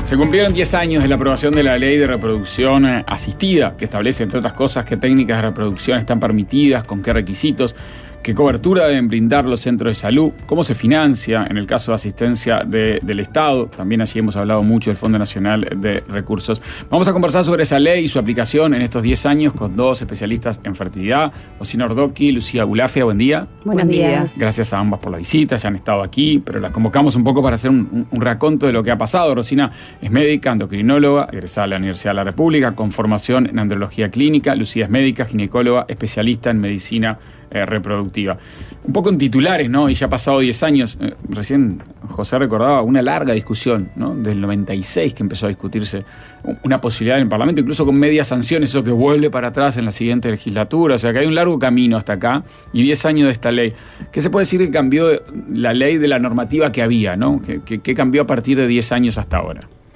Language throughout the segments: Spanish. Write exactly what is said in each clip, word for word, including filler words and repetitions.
Se cumplieron diez años de la aprobación de la Ley de Reproducción Asistida, que establece, entre otras cosas, qué técnicas de reproducción están permitidas, con qué requisitos, qué cobertura deben brindar los centros de salud, cómo se financia en el caso de asistencia de, del Estado. También allí hemos hablado mucho del Fondo Nacional de Recursos. Vamos a conversar sobre esa ley y su aplicación en estos diez años con dos especialistas en fertilidad, Rosina Ordocchi, Lucía Gulafia. Buen día. Buenos días. Gracias a ambas por la visita, ya han estado aquí, pero las convocamos un poco para hacer un, un raconto de lo que ha pasado. Rosina es médica, endocrinóloga, egresada de la Universidad de la República, con formación en andrología clínica. Lucía es médica, ginecóloga, especialista en medicina Eh, reproductiva. Un poco en titulares, ¿no? Y ya ha pasado diez años. Eh, recién José recordaba una larga discusión, ¿no? Del noventa y seis que empezó a discutirse una posibilidad en el Parlamento, incluso con medias sanciones, eso que vuelve para atrás en la siguiente legislatura. O sea que hay un largo camino hasta acá y diez años de esta ley. ¿Qué se puede decir que cambió la ley de la normativa que había, ¿no? ¿Qué, qué, qué cambió a partir de diez años hasta ahora?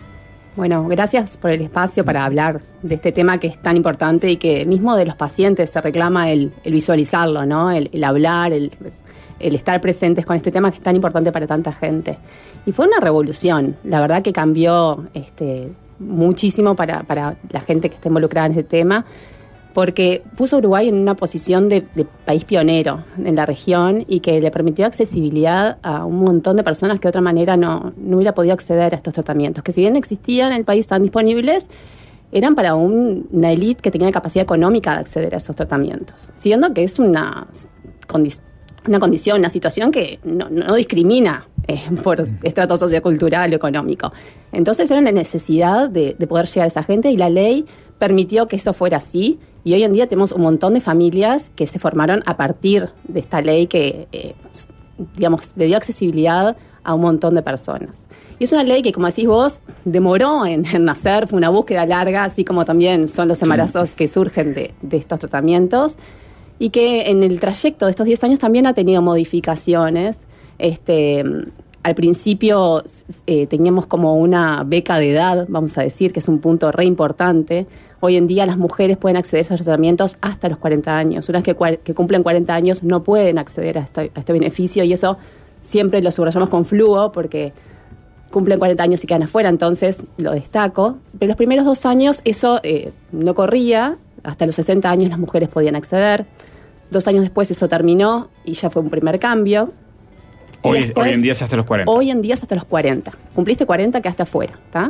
Bueno, gracias por el espacio para hablar de este tema que es tan importante y que mismo de los pacientes se reclama el, el visualizarlo, ¿no? El, el hablar, el, el estar presentes con este tema que es tan importante para tanta gente. Y fue una revolución, la verdad que cambió este, muchísimo para, para la gente que está involucrada en este tema, porque puso a Uruguay en una posición de, de país pionero en la región y que le permitió accesibilidad a un montón de personas que de otra manera no, no hubiera podido acceder a estos tratamientos, que si bien existían en el país, están disponibles, eran para un, una élite que tenía capacidad económica de acceder a esos tratamientos, siendo que es una, condi- una condición, una situación que no, no discrimina eh, por estrato sociocultural o económico. Entonces era una necesidad de, de poder llegar a esa gente y la ley permitió que eso fuera así. Y hoy en día tenemos un montón de familias que se formaron a partir de esta ley que, eh, digamos, le dio accesibilidad a un montón de personas. Y es una ley que, como decís vos, demoró en, en nacer, fue una búsqueda larga, así como también son los embarazos sí. que surgen de, de estos tratamientos, y que en el trayecto de estos diez años también ha tenido modificaciones. Este, al principio eh, teníamos como una beca de edad, vamos a decir, que es un punto re importante. Hoy en día las mujeres pueden acceder a esos tratamientos hasta los cuarenta años. Una vez que, que cumplen cuarenta años no pueden acceder a este, a este beneficio, y eso siempre lo subrayamos con fluo porque cumplen cuarenta años y quedan afuera, entonces lo destaco. Pero los primeros dos años eso eh, no corría, hasta los sesenta años las mujeres podían acceder. Dos años después eso terminó y ya fue un primer cambio. Hoy, después, hoy en día es hasta los cuarenta. Hoy en día es hasta los cuarenta. Cumpliste cuarenta, quedaste afuera, ¿está?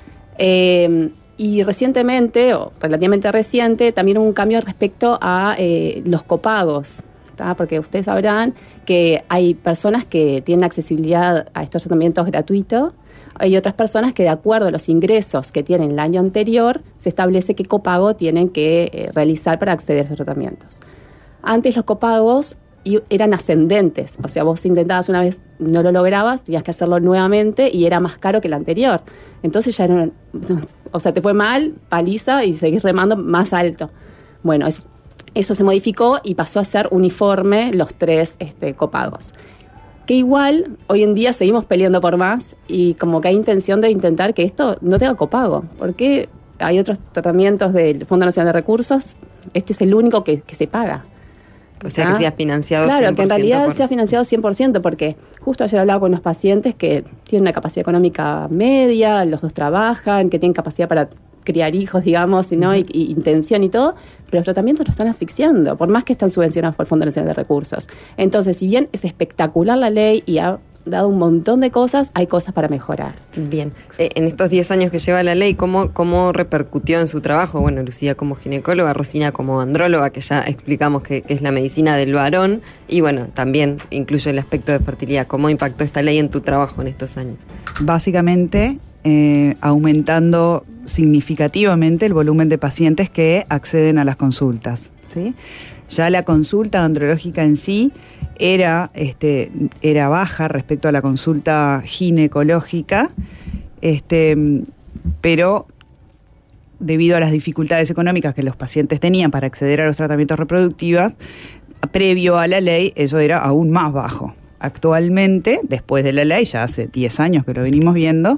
Eh, y recientemente, o relativamente reciente, también hubo un cambio respecto a eh, los copagos, ¿tá? Porque ustedes sabrán que hay personas que tienen accesibilidad a estos tratamientos gratuitos. Hay otras personas que, de acuerdo a los ingresos que tienen el año anterior, se establece qué copago tienen que eh, realizar para acceder a esos tratamientos. Antes los copagos eran ascendentes, o sea, vos intentabas una vez, no lo lograbas, tenías que hacerlo nuevamente y era más caro que el anterior. Entonces ya no, o sea, te fue mal, paliza y seguís remando más alto. Bueno, eso, eso se modificó y pasó a ser uniforme los tres este, copagos. Que igual, hoy en día seguimos peleando por más y como que hay intención de intentar que esto no tenga copago, porque hay otros tratamientos del Fondo Nacional de Recursos, este es el único que, que se paga. O sea, que sea financiado claro, cien por ciento. Claro, que en realidad por... sea financiado cien por ciento, porque justo ayer hablaba con unos pacientes que tienen una capacidad económica media, los dos trabajan, que tienen capacidad para criar hijos, digamos, ¿no? Uh-huh. y, y intención y todo, pero los tratamientos lo están asfixiando, por más que están subvencionados por el Fondo Nacional de Recursos. Entonces, si bien es espectacular la ley y ha dado un montón de cosas, hay cosas para mejorar. Bien. Eh, en estos diez años que lleva la ley, ¿cómo, cómo repercutió en su trabajo? Bueno, Lucía como ginecóloga, Rosina como andróloga, que ya explicamos que, que es la medicina del varón, y bueno, también incluye el aspecto de fertilidad. ¿Cómo impactó esta ley en tu trabajo en estos años? Básicamente, eh, aumentando significativamente el volumen de pacientes que acceden a las consultas, ¿sí? Ya la consulta andrológica en sí era, este, era baja respecto a la consulta ginecológica, este, pero debido a las dificultades económicas que los pacientes tenían para acceder a los tratamientos reproductivos, previo a la ley eso era aún más bajo. Actualmente, después de la ley, ya hace diez años que lo venimos viendo,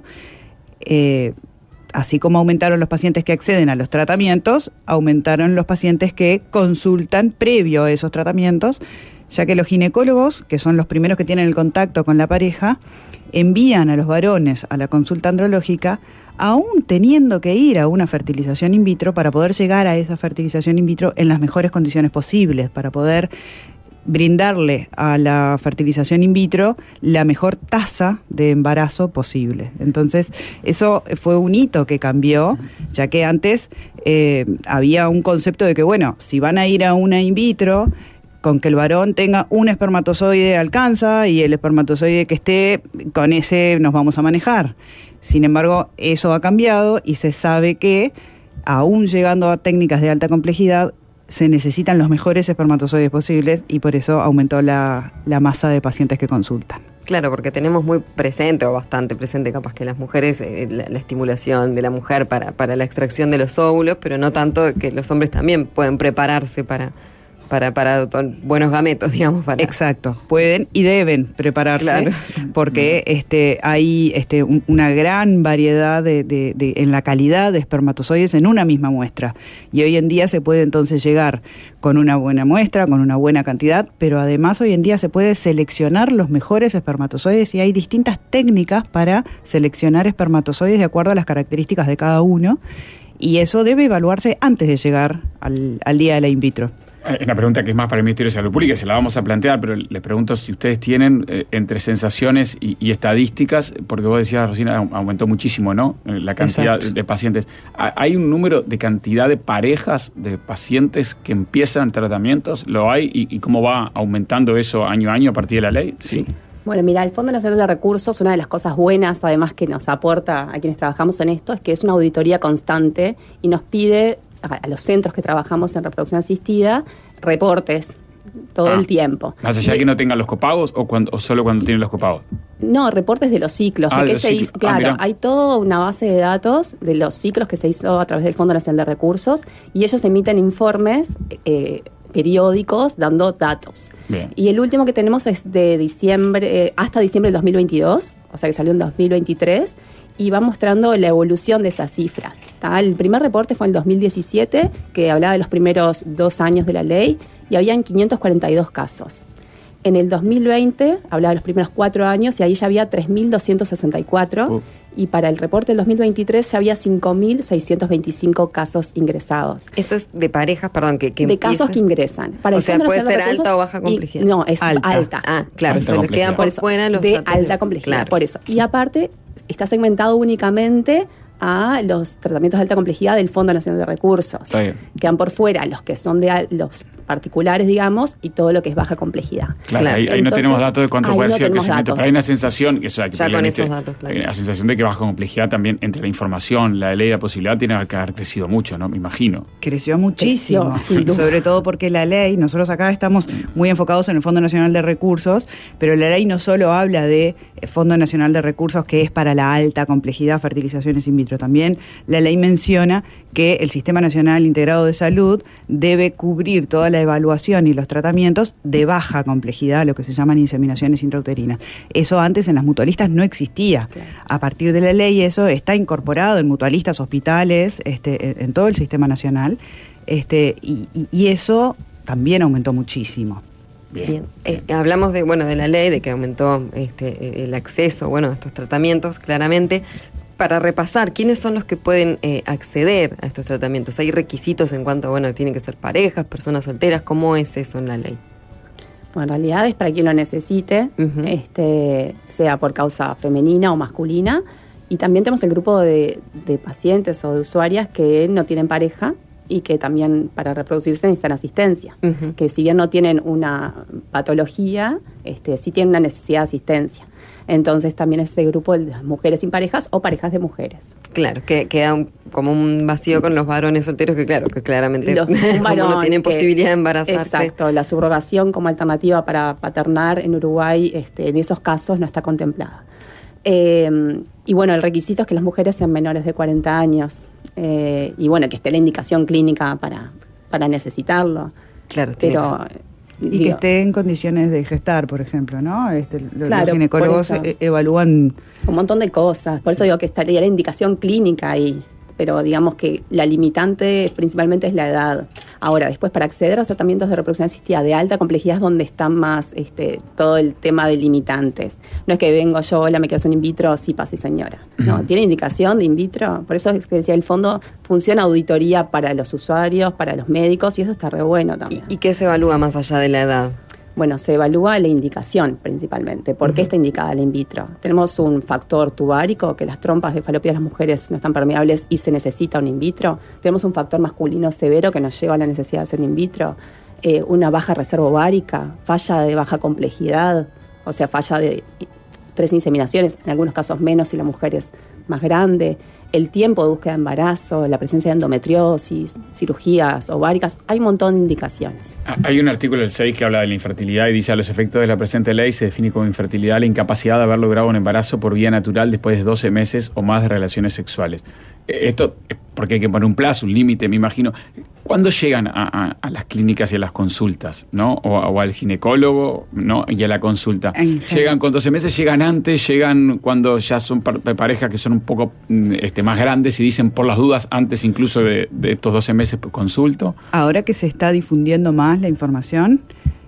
eh, así como aumentaron los pacientes que acceden a los tratamientos, aumentaron los pacientes que consultan previo a esos tratamientos, ya que los ginecólogos, que son los primeros que tienen el contacto con la pareja, envían a los varones a la consulta andrológica, aún teniendo que ir a una fertilización in vitro para poder llegar a esa fertilización in vitro en las mejores condiciones posibles, para poder brindarle a la fertilización in vitro la mejor tasa de embarazo posible. Entonces, eso fue un hito que cambió, ya que antes eh, había un concepto de que, bueno, si van a ir a una in vitro, con que el varón tenga un espermatozoide alcanza, y el espermatozoide que esté, con ese nos vamos a manejar. Sin embargo, eso ha cambiado y se sabe que, aún llegando a técnicas de alta complejidad, se necesitan los mejores espermatozoides posibles, y por eso aumentó la, la masa de pacientes que consultan. Claro, porque tenemos muy presente, o bastante presente capaz que las mujeres, eh, la, la estimulación de la mujer para, para la extracción de los óvulos, pero no tanto que los hombres también pueden prepararse para... Para, para buenos gametos, digamos. Para... Exacto, pueden y deben prepararse, claro, porque este, hay este, un, una gran variedad de, de, de, en la calidad de espermatozoides en una misma muestra. Y hoy en día se puede entonces llegar con una buena muestra, con una buena cantidad, pero además hoy en día se puede seleccionar los mejores espermatozoides, y hay distintas técnicas para seleccionar espermatozoides de acuerdo a las características de cada uno, y eso debe evaluarse antes de llegar al, al día de la in vitro. Una pregunta que es más para el Ministerio de Salud Pública, se la vamos a plantear, pero les pregunto si ustedes tienen, eh, entre sensaciones y, y estadísticas, porque vos decías, Rosina, aumentó muchísimo, ¿no?, la cantidad Exacto. de pacientes. ¿Hay un número de cantidad de parejas de pacientes que empiezan tratamientos? ¿Lo hay? ¿Y, y cómo va aumentando eso año a año a partir de la ley? Sí. Bueno, mira, el Fondo Nacional de Recursos, una de las cosas buenas, además, que nos aporta a quienes trabajamos en esto, es que es una auditoría constante y nos pide a los centros que trabajamos en reproducción asistida reportes todo ah, el tiempo. ¿Más allá de que no tengan los copagos o, cuando, o solo cuando tienen los copagos? No, reportes de los ciclos. Ah, de de qué los se ciclos. hizo. Claro, ah, hay toda una base de datos de los ciclos que se hizo a través del Fondo Nacional de Recursos, y ellos emiten informes eh, periódicos dando datos. Bien. Y el último que tenemos es de diciembre, eh, hasta diciembre del dos mil veintidós, o sea que salió en dos mil veintitrés, y va mostrando la evolución de esas cifras. ¿tá? El primer reporte fue en el dos mil diecisiete, que hablaba de los primeros dos años de la ley, y habían quinientos cuarenta y dos casos. En el dos mil veinte hablaba de los primeros cuatro años, y ahí ya había tres mil doscientos sesenta y cuatro, uh. y para el reporte del dos mil veintitrés ya había cinco mil seiscientos veinticinco casos ingresados. Eso es de parejas, perdón, que, que De empieza... casos que ingresan. Para o sea, puede ser alta o baja complejidad. Y, no, es alta. alta. Ah, claro, alta se nos quedan por, por fuera los de datos alta de... complejidad, claro. por eso. Y aparte, está segmentado únicamente a los tratamientos de alta complejidad del Fondo Nacional de Recursos. Quedan por fuera los que son de los particulares, digamos, y todo lo que es baja complejidad. Claro, claro. Ahí, ahí Entonces, no tenemos datos de cuánto puede ser el crecimiento, pero hay una sensación, que, o sea, que ya con esos datos, claro. Hay una sensación de que baja complejidad también, entre la información, la ley y la posibilidad, tiene que haber crecido mucho, ¿no? Me imagino. Creció muchísimo, Creció, sobre todo porque la ley, nosotros acá estamos muy enfocados en el Fondo Nacional de Recursos, pero la ley no solo habla de Fondo Nacional de Recursos, que es para la alta complejidad, fertilizaciones in vitro, también la ley menciona que el Sistema Nacional Integrado de Salud debe cubrir toda la evaluación y los tratamientos de baja complejidad, lo que se llaman inseminaciones intrauterinas. Eso antes en las mutualistas no existía. Claro. A partir de la ley eso está incorporado en mutualistas, hospitales, este, en todo el sistema nacional, este, y, y eso también aumentó muchísimo. Bien. Bien. Eh, hablamos de, bueno, de la ley, de que aumentó este, el acceso, bueno, a estos tratamientos, claramente. Para repasar, ¿quiénes son los que pueden eh, acceder a estos tratamientos? ¿Hay requisitos en cuanto a, bueno, tienen que ser parejas, personas solteras? ¿Cómo es eso en la ley? Bueno, en realidad es para quien lo necesite, uh-huh. este, sea por causa femenina o masculina. Y también tenemos el grupo de, de pacientes o de usuarias que no tienen pareja y que también para reproducirse necesitan asistencia. Uh-huh. Que si bien no tienen una patología, este, sí tienen una necesidad de asistencia. Entonces también es ese grupo de mujeres sin parejas o parejas de mujeres. Claro, que queda un, como un vacío con los varones solteros que claro, que claramente los, un varón no tienen que, posibilidad de embarazarse. Exacto, la subrogación como alternativa para paternar en Uruguay, este, en esos casos no está contemplada. Eh, y bueno, el requisito es que las mujeres sean menores de cuarenta años eh, y bueno, que esté la indicación clínica para, para necesitarlo. Claro, pero... Y Digo, que esté en condiciones de gestar, por ejemplo, ¿no? Este, los, claro, los ginecólogos e- evalúan... Un montón de cosas. Por eso digo que estaría la indicación clínica ahí. Pero digamos que la limitante principalmente es la edad. Ahora, después para acceder a los tratamientos de reproducción asistida de alta complejidad es donde están más este, todo el tema de limitantes. No es que vengo yo, hola, me quedo sin in vitro, sí, pase señora. No, tiene indicación de in vitro. Por eso es que decía, el fondo funciona auditoría para los usuarios, para los médicos, y eso está re bueno también. ¿Y qué se evalúa más allá de la edad? Bueno, se evalúa la indicación principalmente. ¿Por qué está indicada la in vitro? Tenemos un factor tubárico, que las trompas de falopio de las mujeres no están permeables y se necesita un in vitro. Tenemos un factor masculino severo que nos lleva a la necesidad de hacer un in vitro. Eh, una baja reserva ovárica, falla de baja complejidad, o sea, falla de tres inseminaciones, en algunos casos menos si la mujer es más grande. El tiempo de búsqueda de embarazo, la presencia de endometriosis, cirugías ováricas, hay un montón de indicaciones. Hay un artículo del seis que habla de la infertilidad y dice: a los efectos de la presente ley se define como infertilidad la incapacidad de haber logrado un embarazo por vía natural después de doce meses o más de relaciones sexuales. Esto, porque hay que poner un plazo, un límite, me imagino. ¿Cuándo llegan a, a, a las clínicas y a las consultas, ¿no? O, o al ginecólogo, ¿no? Y a la consulta. ¿Llegan con doce meses? ¿Llegan antes? ¿Llegan cuando ya son parejas que son un poco este, más grandes y dicen por las dudas antes incluso de, de estos doce meses consulto? Ahora que se está difundiendo más la información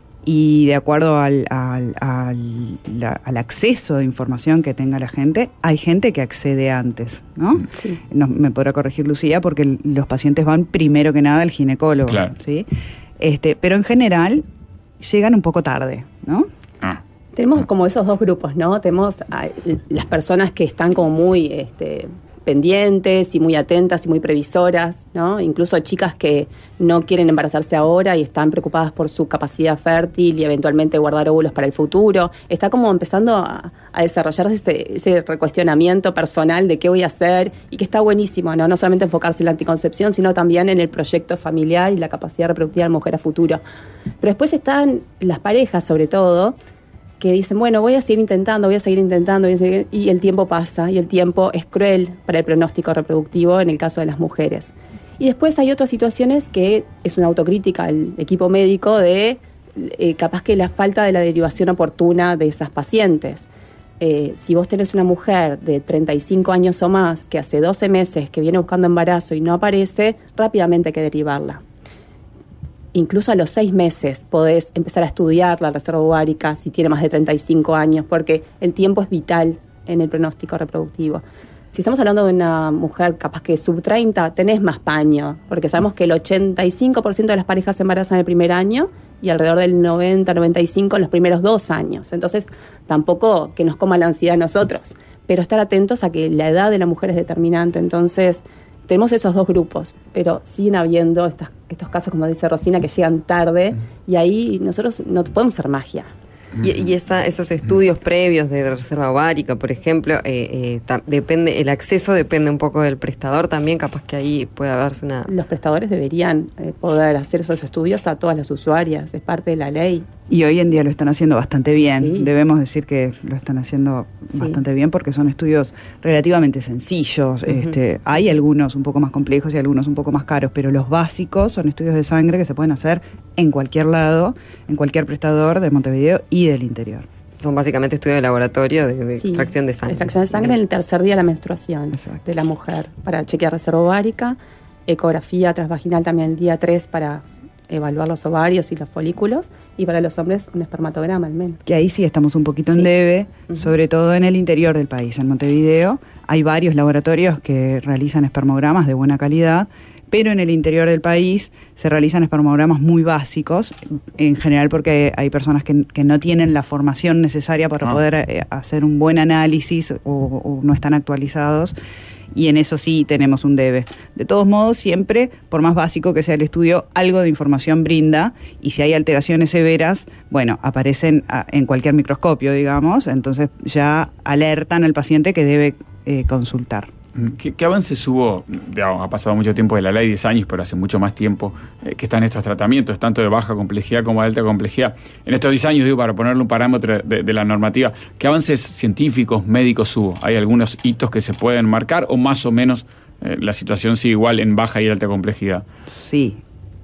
y de acuerdo al, al, al, la, al acceso de información que tenga la gente, hay gente que accede antes, ¿no? Sí. No, me podrá corregir Lucía, porque los pacientes van primero que nada al ginecólogo, claro. ¿sí? Este, pero en general llegan un poco tarde, ¿no? Ah. Tenemos como esos dos grupos, ¿no? Tenemos a las personas que están como muy este, pendientes y muy atentas y muy previsoras, ¿no? Incluso chicas que no quieren embarazarse ahora y están preocupadas por su capacidad fértil y eventualmente guardar óvulos para el futuro. Está como empezando a, a desarrollarse ese, ese recuestionamiento personal de qué voy a hacer, y que está buenísimo, ¿no? No solamente enfocarse en la anticoncepción, sino también en el proyecto familiar y la capacidad reproductiva de la mujer a futuro. Pero después están las parejas, sobre todo, que dicen, bueno, voy a seguir intentando, voy a seguir intentando, voy a seguir, y el tiempo pasa, y el tiempo es cruel para el pronóstico reproductivo en el caso de las mujeres. Y después hay otras situaciones que es una autocrítica al equipo médico de eh, capaz que la falta de la derivación oportuna de esas pacientes. Eh, si vos tenés una mujer de treinta y cinco años o más que hace doce meses que viene buscando embarazo y no aparece, rápidamente hay que derivarla. Incluso a los seis meses podés empezar a estudiar la reserva ovárica si tiene más de treinta y cinco años, porque el tiempo es vital en el pronóstico reproductivo. Si estamos hablando de una mujer capaz que sub treinta, tenés más paño, porque sabemos que el ochenta y cinco por ciento de las parejas se embarazan en el primer año y alrededor del noventa a noventa y cinco por ciento en los primeros dos años. Entonces, tampoco que nos coma la ansiedad a nosotros, pero estar atentos a que la edad de la mujer es determinante. Entonces, tenemos esos dos grupos, pero siguen habiendo estas, estos casos, como dice Rosina, que llegan tarde, y ahí nosotros no podemos hacer magia. Y, y esa, esos estudios previos de reserva ovárica, por ejemplo, eh, eh, ta, depende, el acceso depende un poco del prestador también, capaz que ahí puede haberse una... Los prestadores deberían eh, poder hacer esos estudios a todas las usuarias, es parte de la ley. Y hoy en día lo están haciendo bastante bien, Sí. debemos decir que lo están haciendo Sí. bastante bien porque son estudios relativamente sencillos. Uh-huh. este, hay sí. algunos un poco más complejos y algunos un poco más caros, pero los básicos son estudios de sangre que se pueden hacer en cualquier lado, en cualquier prestador de Montevideo y del interior. Son básicamente estudios de laboratorio de, de Sí, extracción de sangre. Extracción de sangre en el tercer día de la menstruación Exacto. de la mujer, para chequear reserva ovárica, ecografía transvaginal también el día tres para evaluar los ovarios y los folículos, y para los hombres un espermatograma al menos. Que ahí sí estamos un poquito Sí. en debe, Uh-huh. sobre todo en el interior del país. En Montevideo hay varios laboratorios que realizan espermogramas de buena calidad, pero en el interior del país se realizan espermogramas muy básicos, en general porque hay personas que, que no tienen la formación necesaria para Ah. poder eh, hacer un buen análisis o, o no están actualizados, y en eso sí tenemos un debe. De todos modos, siempre, por más básico que sea el estudio, algo de información brinda, y si hay alteraciones severas, bueno, aparecen a, en cualquier microscopio, digamos, entonces ya alertan al paciente que debe eh, consultar. ¿Qué, ¿Qué avances hubo? Digamos, ha pasado mucho tiempo de la ley, diez años, pero hace mucho más tiempo eh, que están estos tratamientos, tanto de baja complejidad como de alta complejidad. En estos diez años, digo, para ponerle un parámetro de, de la normativa, ¿qué avances científicos, médicos hubo? ¿Hay algunos hitos que se pueden marcar o más o menos eh, la situación sigue igual en baja y alta complejidad? Sí,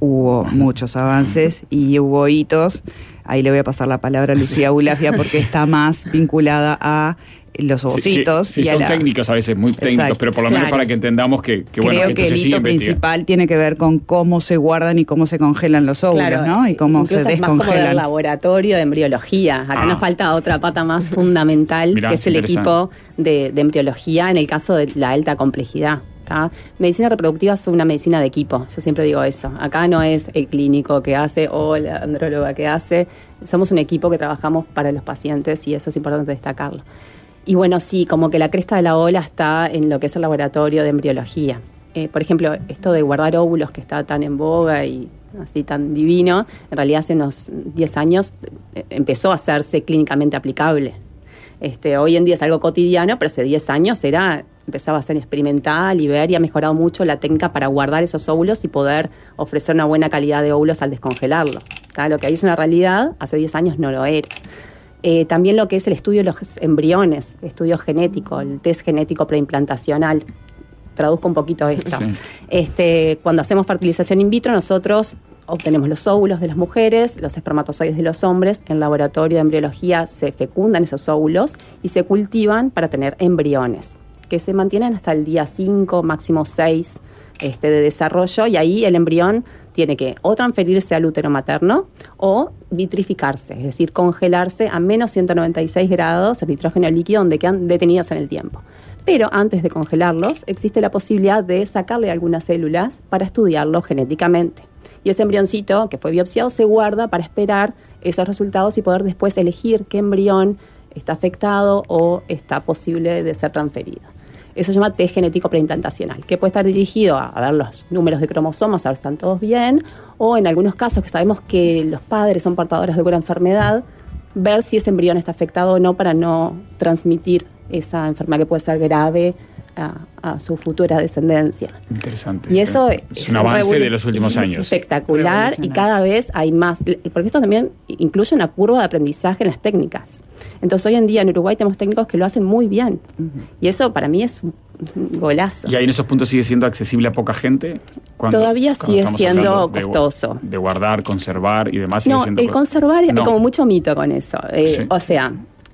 hubo muchos avances y hubo hitos. Ahí le voy a pasar la palabra a Lucía Bulafia porque está más vinculada a los ovocitos. Sí, sí, sí, y son la... técnicos a veces, muy técnicos, Exacto. pero por lo Claro. menos para que entendamos que, que bueno, Creo que, que esto el se sigue hito principal investigando. tiene que ver con cómo se guardan y cómo se congelan los óvulos, Claro, ¿no? Y cómo incluso se es más como del descongelan. laboratorio de embriología. Acá Ah. nos falta otra pata más fundamental, Mirá, que es el interesante. equipo de, de embriología en el caso de la alta complejidad. ¿tá? Medicina reproductiva es una medicina de equipo, yo siempre digo eso. Acá no es el clínico que hace o la andróloga que hace. Somos un equipo que trabajamos para los pacientes y eso es importante destacarlo. Y bueno, sí, como que la cresta de la ola está en lo que es el laboratorio de embriología. Eh, por ejemplo, esto de guardar óvulos que está tan en boga y así tan divino, en realidad hace unos diez años eh, empezó a hacerse clínicamente aplicable. Este, hoy en día es algo cotidiano, pero hace diez años era, empezaba a ser experimental y ver, y ha mejorado mucho la técnica para guardar esos óvulos y poder ofrecer una buena calidad de óvulos al descongelarlo. ¿tá? Lo que hoy es una realidad, hace diez años no lo era. Eh, también lo que es el estudio de los embriones, estudio genético, el test genético preimplantacional. Traduzco un poquito esto. Sí. Este, cuando hacemos fertilización in vitro, nosotros obtenemos los óvulos de las mujeres, los espermatozoides de los hombres. En laboratorio de embriología se fecundan esos óvulos y se cultivan para tener embriones, que se mantienen hasta el día cinco, máximo seis este, de desarrollo, y ahí el embrión tiene que o transferirse al útero materno o vitrificarse, es decir, congelarse a menos ciento noventa y seis grados el nitrógeno líquido, donde quedan detenidos en el tiempo. Pero antes de congelarlos, existe la posibilidad de sacarle algunas células para estudiarlo genéticamente. Y ese embrioncito que fue biopsiado se guarda para esperar esos resultados y poder después elegir qué embrión está afectado o está posible de ser transferido. Eso se llama test genético preimplantacional, que puede estar dirigido a, a ver los números de cromosomas, a ver si están todos bien, o en algunos casos que sabemos que los padres son portadores de alguna enfermedad, ver si ese embrión está afectado o no para no transmitir esa enfermedad que puede ser grave a, a su futura descendencia. Interesante. Y eso es, es un avance revolu- de los últimos años. Espectacular, y cada vez hay más, porque esto también incluye una curva de aprendizaje en las técnicas. Entonces hoy en día en Uruguay tenemos técnicos que lo hacen muy bien, uh-huh. y eso para mí es un golazo. ¿Y ahí en esos puntos sigue siendo accesible a poca gente? Cuando, Todavía cuando sigue siendo de, costoso. De guardar, conservar y demás. Sigue No, siendo el co- conservar no. hay como mucho mito con eso. Eh, Sí. O sea,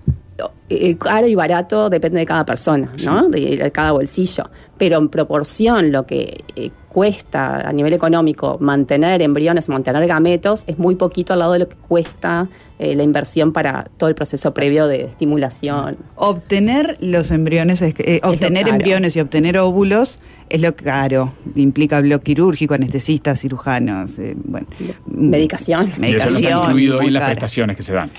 el caro y barato depende de cada persona, ¿no? Sí. De, de cada bolsillo. Pero en proporción lo que eh, cuesta a nivel económico mantener embriones, mantener gametos, es muy poquito al lado de lo que cuesta eh, la inversión para todo el proceso previo de estimulación. Obtener los embriones, es, eh, obtener caro. embriones y obtener óvulos es lo caro. Implica bloque quirúrgico, anestesistas, cirujanos, eh, bueno, Medicación. Y eso no medicación. está incluido muy ahí en las cara. prestaciones que se dan.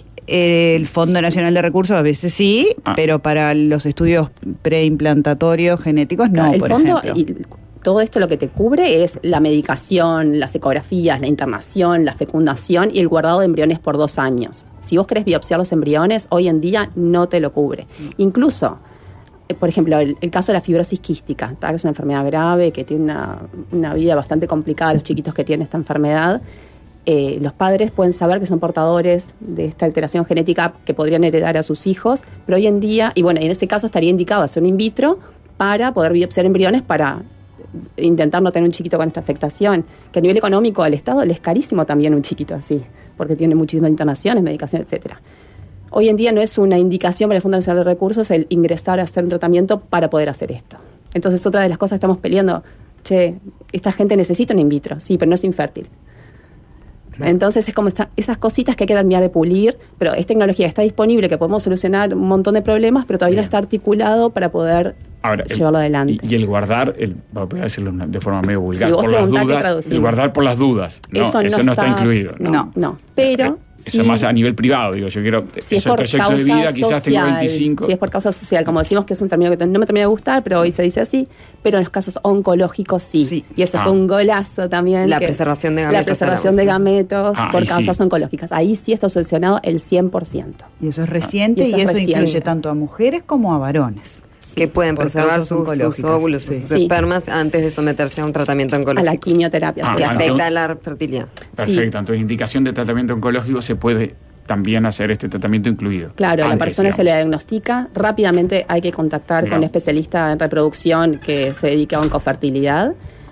El Fondo Nacional de Recursos a veces sí, Ah. pero para los estudios preimplantatorios genéticos no, el por fondo ejemplo. y todo esto lo que te cubre es la medicación, las ecografías, la internación, la fecundación y el guardado de embriones por dos años. Si vos querés biopsiar los embriones, hoy en día no te lo cubre. Incluso, eh, por ejemplo, el, el caso de la fibrosis quística, ¿tá? que es una enfermedad grave, que tiene una, una vida bastante complicada los chiquitos que tienen esta enfermedad. Eh, los padres pueden saber que son portadores de esta alteración genética que podrían heredar a sus hijos, pero hoy en día, y bueno, en ese caso estaría indicado hacer un in vitro para poder biopsiar embriones para intentar no tener un chiquito con esta afectación, que a nivel económico al Estado le es carísimo también un chiquito así, porque tiene muchísimas internaciones, medicación, etcétera. Hoy en día no es una indicación para el Fondo Nacional de Recursos el ingresar a hacer un tratamiento para poder hacer esto. Entonces, otra de las cosas que estamos peleando, che, esta gente necesita un in vitro, sí, pero no es infértil. Claro. Entonces es como esta, esas cositas que hay que terminar de pulir, pero es tecnología, está disponible, que podemos solucionar un montón de problemas, pero todavía Bien. no está articulado para poder Ahora, llevarlo el, adelante. Y el guardar, el, voy a decirlo de forma medio vulgar, si por las dudas, el guardar por las dudas, no, eso, no, eso no está, está incluido. No, no, no pero... Eso sí, más a nivel privado, digo, yo quiero... Si es por proyecto de vida, quizás social, tengo veinticinco... Si es por causa social, como decimos que es un término que no me termina de gustar, pero hoy se dice así, pero en los casos oncológicos sí. sí. Y ese ah. fue un golazo también. La preservación de gametos. La preservación de gametos ah, por causas sí. oncológicas. Ahí sí está solucionado el cien por ciento. Y eso es reciente, ah, y eso, y eso reciente. incluye tanto a mujeres como a varones. Que pueden preservar sus, sus óvulos, sus sí. espermas antes de someterse a un tratamiento oncológico. A la quimioterapia. Ah, que sí. afecta a la fertilidad. Perfecto, sí. Entonces indicación de tratamiento oncológico se puede también hacer este tratamiento incluido. Claro, a la persona digamos. se le diagnostica, rápidamente hay que contactar Bien. con un especialista en reproducción que se dedica a oncofertilidad.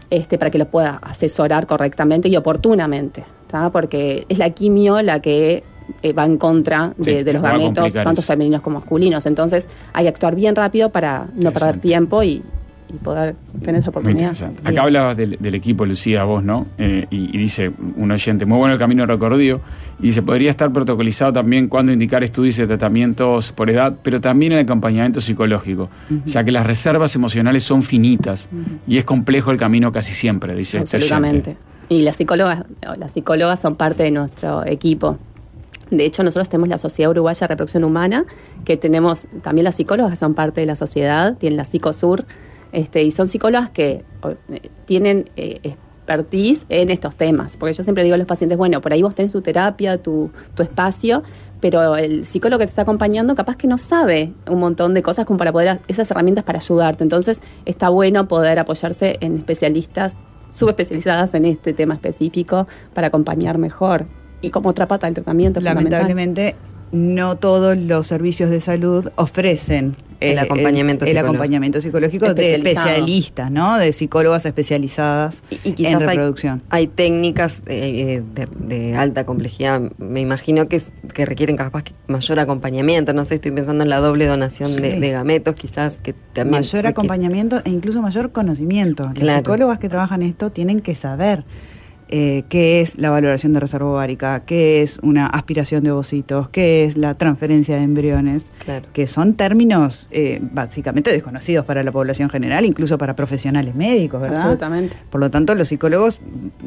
este, para que lo pueda asesorar correctamente y oportunamente, ¿tá? Porque es la quimio la que eh, va en contra de, sí, de los gametos, tanto eso. femeninos como masculinos. Entonces hay que actuar bien rápido para no perder tiempo y, y poder tener esa oportunidad. Acá hablabas del, del equipo, Lucía, vos, ¿no? Eh, y, y dice un oyente, muy bueno el camino recorrido, y dice, podría estar protocolizado también cuando indicar estudios de tratamientos por edad, pero también el acompañamiento psicológico, uh-huh. ya que las reservas emocionales son finitas, uh-huh. y es complejo el camino casi siempre, dice este oyente. Absolutamente. Y las psicólogas, las psicólogas son parte de nuestro equipo. De hecho, nosotros tenemos la Sociedad Uruguaya de Reproducción Humana, que tenemos también las psicólogas que son parte de la sociedad, tienen la Psicosur, Este, y son psicólogas que eh, tienen eh, expertise en estos temas, porque yo siempre digo a los pacientes, bueno, por ahí vos tenés tu terapia, tu, tu espacio, pero el psicólogo que te está acompañando capaz que no sabe un montón de cosas como para poder, esas herramientas para ayudarte. Entonces está bueno poder apoyarse en especialistas subespecializadas en este tema específico para acompañar mejor. Y como otra pata del tratamiento, lamentablemente no todos los servicios de salud ofrecen el, eh, acompañamiento, el, el acompañamiento psicológico de especialistas, ¿no? De psicólogas especializadas y, y en reproducción. Hay, hay técnicas eh, de, de alta complejidad, me imagino que, que requieren capaz mayor acompañamiento. No sé, estoy pensando en la doble donación sí. de, de gametos, quizás que también mayor requiere. acompañamiento e incluso mayor conocimiento. Las claro. psicólogas que trabajan esto tienen que saber Eh, qué es la valoración de reserva ovárica, qué es una aspiración de ovocitos, qué es la transferencia de embriones, claro. que son términos eh, básicamente desconocidos para la población general, incluso para profesionales médicos, ¿verdad? Absolutamente. Por lo tanto, los psicólogos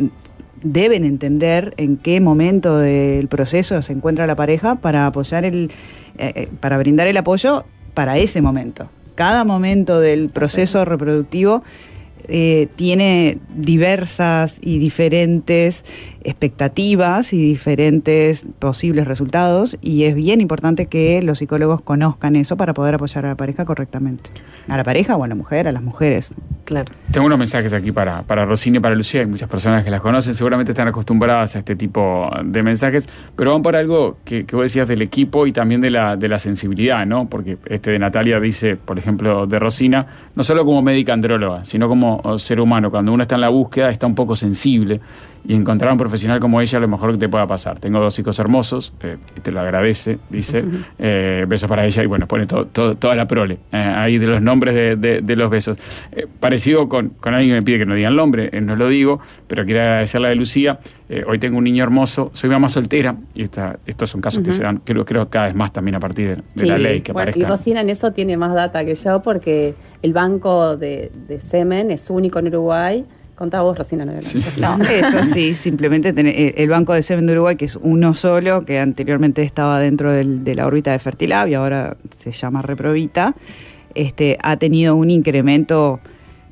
deben entender en qué momento del proceso se encuentra la pareja para apoyar el, eh, para brindar el apoyo para ese momento. Cada momento del proceso reproductivo Eh, tiene diversas y diferentes expectativas y diferentes posibles resultados, y es bien importante que los psicólogos conozcan eso para poder apoyar a la pareja correctamente. A la pareja o a la mujer, a las mujeres. Claro. Tengo unos mensajes aquí para, para Rosina y para Lucía. Hay muchas personas que las conocen, seguramente están acostumbradas a este tipo de mensajes, pero van por algo que, que vos decías del equipo y también de la, de la sensibilidad, ¿no? Porque este de Natalia dice, por ejemplo, de Rosina, no solo como médica andróloga, sino como ser humano. Cuando uno está en la búsqueda está un poco sensible, y encontrar a un profesional como ella es lo mejor que te pueda pasar. Tengo dos hijos hermosos, eh, te lo agradece, dice, eh, besos para ella, y bueno, pone todo, todo, toda la prole eh, ahí de los nombres de, de, de los besos. Eh, parecido con, con alguien que me pide que no diga el nombre, eh, no lo digo, pero quiero agradecerle a Lucía. Eh, hoy tengo un niño hermoso, soy mamá soltera, y esta, estos son casos uh-huh. que se dan, creo, creo cada vez más también a partir de, de sí, la ley que bueno, aparezcan. Y Rosina en eso tiene más data que yo, porque el banco de, de semen es único en Uruguay. Contá vos, Rosina. No, sí. no, eso sí, simplemente tener el banco de semen de Uruguay, que es uno solo, que anteriormente estaba dentro del, de la órbita de Fertilab y ahora se llama Reprovita, este, ha tenido un incremento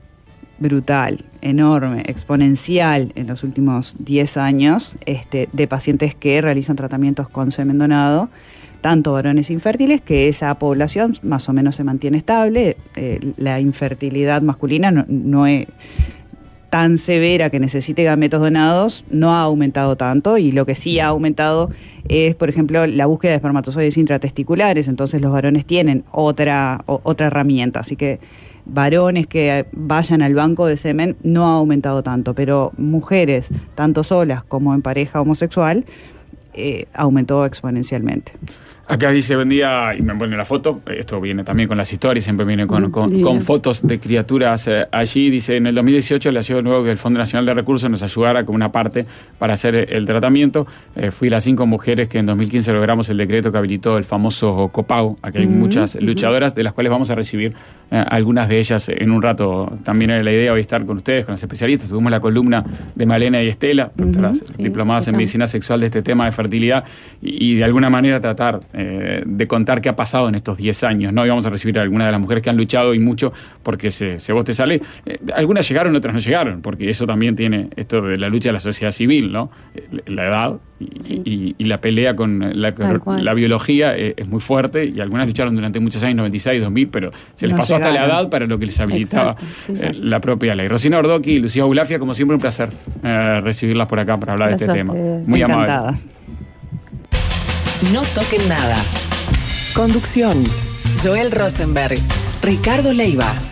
brutal, enorme, exponencial en los últimos diez años este, de pacientes que realizan tratamientos con semen donado, tanto varones infértiles, que esa población más o menos se mantiene estable. Eh, la infertilidad masculina no, no es tan severa que necesite gametos donados, no ha aumentado tanto, y lo que sí ha aumentado es, por ejemplo, la búsqueda de espermatozoides intratesticulares. Entonces los varones tienen otra, o, otra herramienta, así que varones que vayan al banco de semen no ha aumentado tanto, pero mujeres, tanto solas como en pareja homosexual, eh, aumentó exponencialmente. Acá dice, buen día, y me pone la foto, esto viene también con las historias, siempre viene con, con, con fotos de criaturas eh, allí. Dice, en el dos mil dieciocho le ha sido nuevo que el Fondo Nacional de Recursos nos ayudara con una parte para hacer el tratamiento. Eh, fui las cinco mujeres que en dos mil quince logramos el decreto que habilitó el famoso copago. Aquí hay uh-huh, muchas uh-huh. luchadoras, de las cuales vamos a recibir eh, algunas de ellas en un rato. También era la idea hoy estar con ustedes, con los especialistas. Tuvimos la columna de Malena y Estela, doctoras uh-huh, sí, diplomadas sí, en medicina sexual, de este tema de fertilidad, y, y de alguna manera tratar Eh, de contar qué ha pasado en estos diez años, ¿no? Y vamos a recibir a algunas de las mujeres que han luchado, y mucho, porque se, se vos te sale. Eh, algunas llegaron, otras no llegaron, porque eso también tiene esto de la lucha de la sociedad civil, ¿no? La edad y, sí. y, y la pelea con la, con la biología eh, es muy fuerte, y algunas lucharon durante muchos años, noventa y seis, dos mil, pero se les no pasó llegaron. Hasta la edad para lo que les habilitaba sí, sí. Eh, la propia ley. Rosina Ordoqui y Lucía Bulafia, como siempre, un placer eh, recibirlas por acá para hablar Gracias de este tema. Muy encantadas. Amables. No toquen nada. Conducción: Joel Rosenberg, Ricardo Leiva.